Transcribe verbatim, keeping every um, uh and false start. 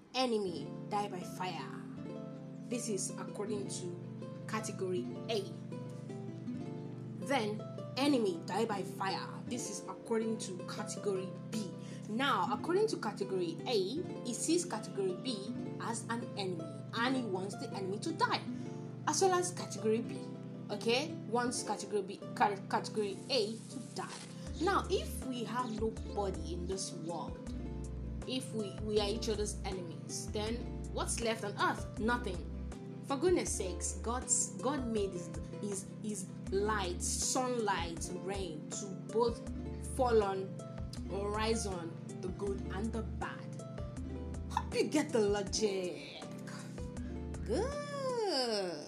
enemy die by fire. This is according to category A. Then enemy die by fire. This is according to category B. Now, according to category A, he sees category B as an enemy and he wants the enemy to die, as well as category B, okay, wants category B, category A to die. Now, if we have nobody in this world, if we, we are each other's enemies, then what's left on earth? Nothing. For goodness sakes, God's God made his, his, his light, sunlight, rain to both fall on or rise on the good and the bad. Hope you get the logic. Good.